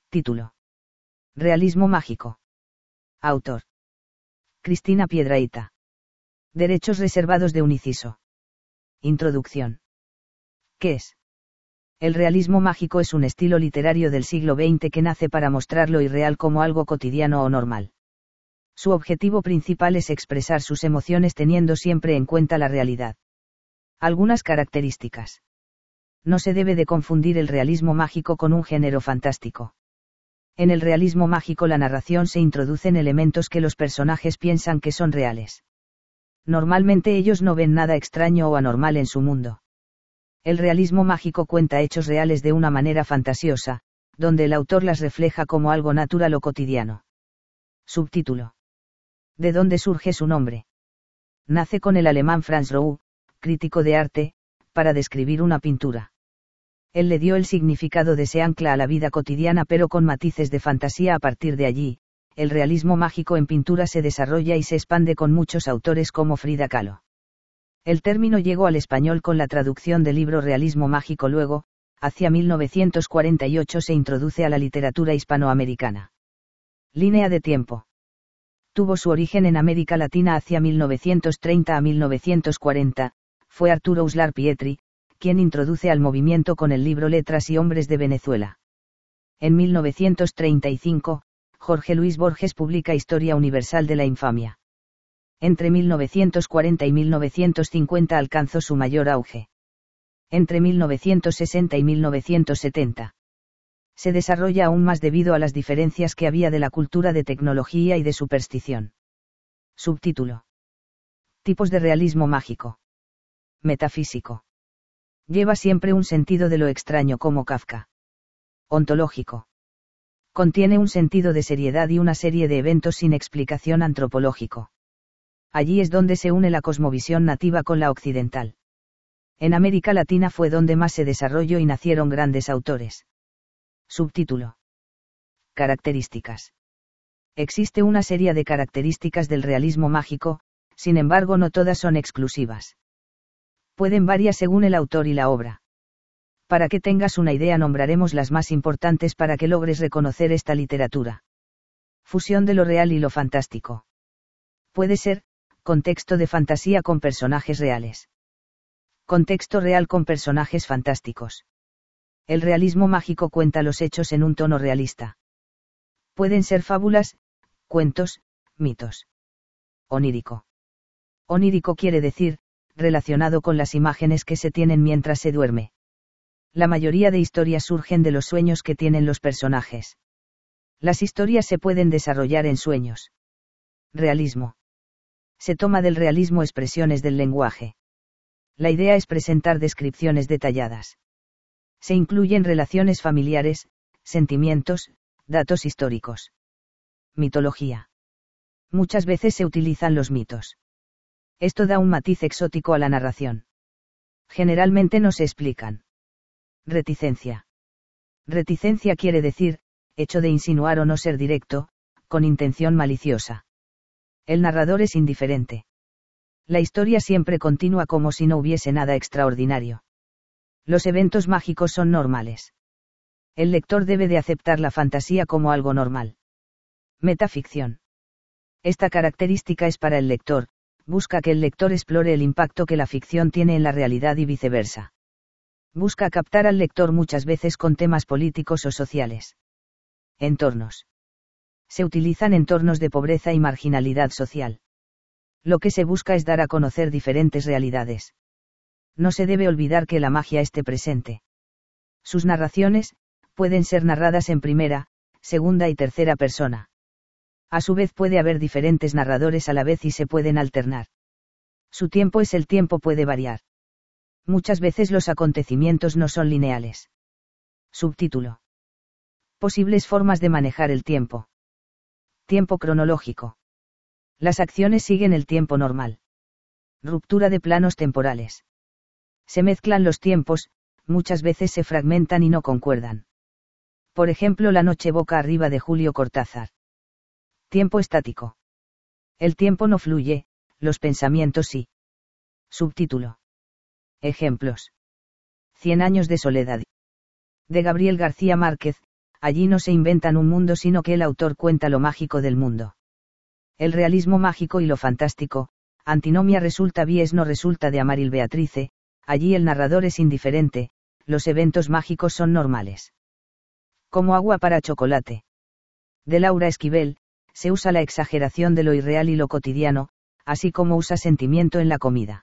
Título. Realismo mágico. Autor. Cristina Piedrahita. Derechos reservados de un inciso. Introducción. ¿Qué es? El realismo mágico es un estilo literario del siglo XX que nace para mostrar lo irreal como algo cotidiano o normal. Su objetivo principal es expresar sus emociones teniendo siempre en cuenta la realidad. Algunas características. No se debe de confundir el realismo mágico con un género fantástico. En el realismo mágico la narración se introducen elementos que los personajes piensan que son reales. Normalmente ellos no ven nada extraño o anormal en su mundo. El realismo mágico cuenta hechos reales de una manera fantasiosa, donde el autor las refleja como algo natural o cotidiano. Subtítulo. ¿De dónde surge su nombre? Nace con el alemán Franz Roux, crítico de arte, para describir una pintura. Él le dio el significado de se ancla a la vida cotidiana pero con matices de fantasía. A partir de allí, el realismo mágico en pintura se desarrolla y se expande con muchos autores como Frida Kahlo. El término llegó al español con la traducción del libro Realismo mágico. Luego, hacia 1948 se introduce a la literatura hispanoamericana. Línea de tiempo. Tuvo su origen en América Latina hacia 1930 a 1940, fue Arturo Uslar Pietri, quien introduce al movimiento con el libro Letras y Hombres de Venezuela. En 1935, Jorge Luis Borges publica Historia Universal de la Infamia. Entre 1940 y 1950 alcanzó su mayor auge. Entre 1960 y 1970. Se desarrolla aún más debido a las diferencias que había de la cultura de tecnología y de superstición. Subtítulo. Tipos de realismo mágico. Metafísico. Lleva siempre un sentido de lo extraño como Kafka. Ontológico. Contiene un sentido de seriedad y una serie de eventos sin explicación antropológico. Allí es donde se une la cosmovisión nativa con la occidental. En América Latina fue donde más se desarrolló y nacieron grandes autores. Subtítulo. Características. Existe una serie de características del realismo mágico, sin embargo no todas son exclusivas. Pueden variar según el autor y la obra. Para que tengas una idea nombraremos las más importantes para que logres reconocer esta literatura. Fusión de lo real y lo fantástico. Puede ser, contexto de fantasía con personajes reales. Contexto real con personajes fantásticos. El realismo mágico cuenta los hechos en un tono realista. Pueden ser fábulas, cuentos, mitos. Onírico. Onírico quiere decir, relacionado con las imágenes que se tienen mientras se duerme. La mayoría de historias surgen de los sueños que tienen los personajes. Las historias se pueden desarrollar en sueños. Realismo. Se toma del realismo expresiones del lenguaje. La idea es presentar descripciones detalladas. Se incluyen relaciones familiares, sentimientos, datos históricos. Mitología. Muchas veces se utilizan los mitos. Esto da un matiz exótico a la narración. Generalmente no se explican. Reticencia. Reticencia quiere decir, hecho de insinuar o no ser directo, con intención maliciosa. El narrador es indiferente. La historia siempre continúa como si no hubiese nada extraordinario. Los eventos mágicos son normales. El lector debe de aceptar la fantasía como algo normal. Metaficción. Esta característica es para el lector, busca que el lector explore el impacto que la ficción tiene en la realidad y viceversa. Busca captar al lector muchas veces con temas políticos o sociales. Entornos. Se utilizan entornos de pobreza y marginalidad social. Lo que se busca es dar a conocer diferentes realidades. No se debe olvidar que la magia esté presente. Sus narraciones, pueden ser narradas en primera, segunda y tercera persona. A su vez puede haber diferentes narradores a la vez y se pueden alternar. Su tiempo es el tiempo puede variar. Muchas veces los acontecimientos no son lineales. Subtítulo. Posibles formas de manejar el tiempo. Tiempo cronológico. Las acciones siguen el tiempo normal. Ruptura de planos temporales. Se mezclan los tiempos, muchas veces se fragmentan y no concuerdan. Por ejemplo, La noche boca arriba de Julio Cortázar. Tiempo estático. El tiempo no fluye, los pensamientos sí. Subtítulo. Ejemplos. 100 años de soledad. De Gabriel García Márquez, Allí no se inventan un mundo sino que el autor cuenta lo mágico del mundo. El realismo mágico y lo fantástico, antinomia resulta vies no resulta de Amaril Beatrice, allí el narrador es indiferente, los eventos mágicos son normales. Como agua para chocolate. De Laura Esquivel, se usa la exageración de lo irreal y lo cotidiano, así como usa sentimiento en la comida.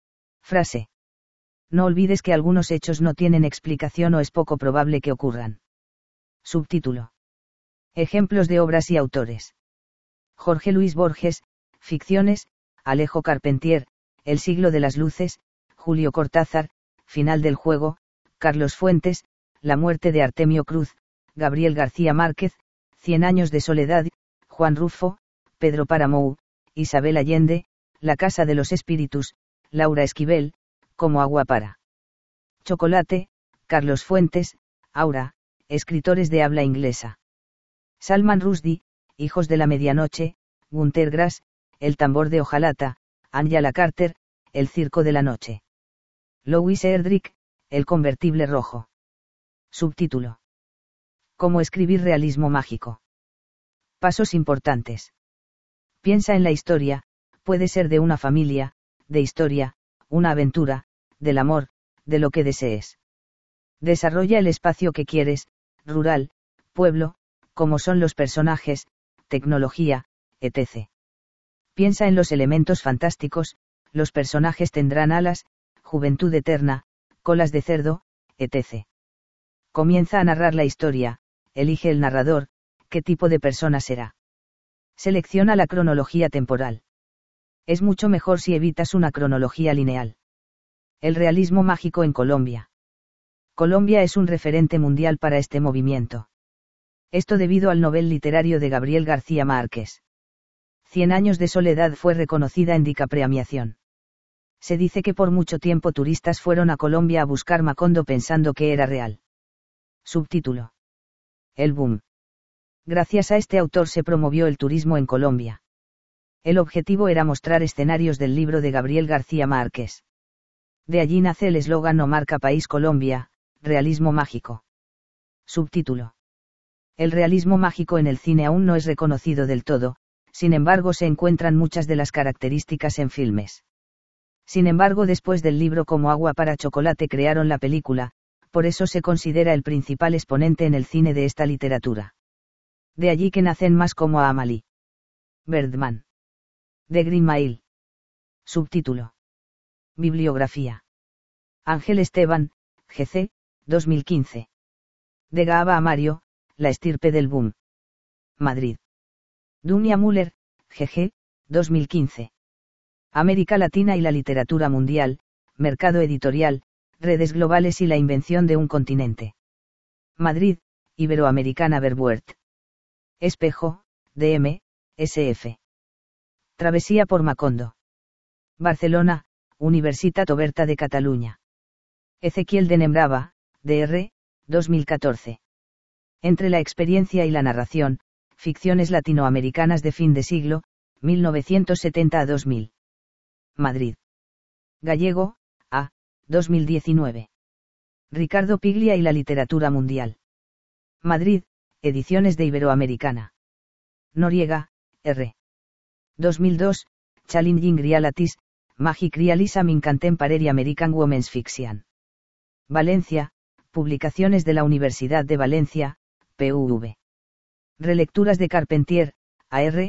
Frase. No olvides que algunos hechos no tienen explicación o es poco probable que ocurran. Subtítulo. Ejemplos de obras y autores. Jorge Luis Borges, Ficciones, Alejo Carpentier, El siglo de las luces, Julio Cortázar, Final del juego, Carlos Fuentes, La muerte de Artemio Cruz, Gabriel García Márquez, 100 años de soledad, Juan Rufo, Pedro Páramo, Isabel Allende, La casa de los espíritus, Laura Esquivel, Como agua para chocolate, Carlos Fuentes, Aura, escritores de habla inglesa. Salman Rushdie, Hijos de la medianoche, Gunter Grass, El tambor de hojalata, Angela Carter, El circo de la noche. Louis Erdrich, El convertible rojo. Subtítulo. Cómo escribir realismo mágico. Pasos importantes. Piensa en la historia, puede ser de una familia, de historia, una aventura, del amor, de lo que desees. Desarrolla el espacio que quieres, rural, pueblo, como son los personajes, tecnología, etc. Piensa en los elementos fantásticos, los personajes tendrán alas, juventud eterna, colas de cerdo, etc. Comienza a narrar la historia, elige el narrador, qué tipo de persona será. Selecciona la cronología temporal. Es mucho mejor si evitas una cronología lineal. El realismo mágico en Colombia. Colombia es un referente mundial para este movimiento. Esto debido al novel literario de Gabriel García Márquez. 100 años de soledad fue reconocida en dicha premiación. Se dice que por mucho tiempo turistas fueron a Colombia a buscar Macondo pensando que era real. Subtítulo. El boom. Gracias a este autor se promovió el turismo en Colombia. El objetivo era mostrar escenarios del libro de Gabriel García Márquez. De allí nace el eslogan No marca país Colombia, realismo mágico. Subtítulo. El realismo mágico en el cine aún no es reconocido del todo, sin embargo se encuentran muchas de las características en filmes. Sin embargo, después del libro Como agua para chocolate crearon la película, por eso se considera el principal exponente en el cine de esta literatura. De allí que nacen más como a Amelie Birdman. The Green Mile. Subtítulo. Bibliografía. Ángel Esteban, G.C., 2015. De Gaaba a Mario, La estirpe del boom. Madrid. Dunia Müller, G.G., 2015. América Latina y la literatura mundial, Mercado Editorial, Redes Globales y la invención de un continente. Madrid, Iberoamericana Verbuert. Espejo, DM, SF. Travesía por Macondo. Barcelona, Universitat Oberta de Cataluña. Ezequiel de Nembrava, Dr. 2014. Entre la experiencia y la narración, ficciones latinoamericanas de fin de siglo, 1970 a 2000. Madrid. Gallego, A. 2019. Ricardo Piglia y la literatura mundial. Madrid, Ediciones de Iberoamericana. Noriega, R. 2002, Challenging Realities, Magic Realism in Contemporary American Women's Fiction. Valencia, Publicaciones de la Universidad de Valencia, PUV. Relecturas de Carpentier, A.R.,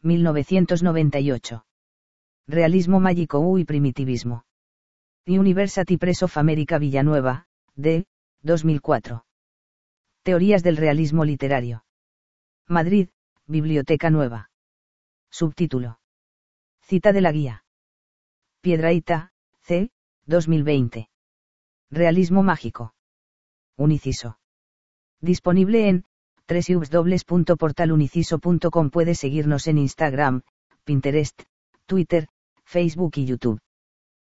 1998. Realismo mágico y primitivismo. University Press of America Villanueva, D. 2004. Teorías del realismo literario. Madrid, Biblioteca Nueva. Subtítulo. Cita de la guía. Piedrahita, C. 2020. Realismo mágico. Uniciso. Disponible en www.portaluniciso.com. Puedes seguirnos en Instagram, Pinterest, Twitter, Facebook y YouTube.